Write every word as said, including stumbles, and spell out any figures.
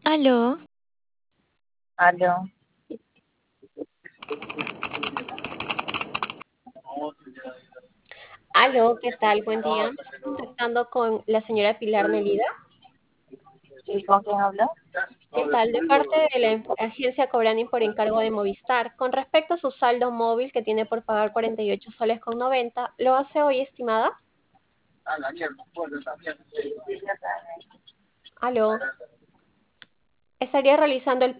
Aló, Aló, Aló, ¿qué tal? Buen día. Me estoy contactando con la señora Pilar Melida. ¿y con quién hablo? ¿Qué tal? De parte de la em- agencia Cobrani por encargo de Movistar. Con respecto a su saldo móvil que tiene por pagar cuarenta y ocho soles con noventa, ¿lo hace hoy, estimada? Aló, estaría realizando el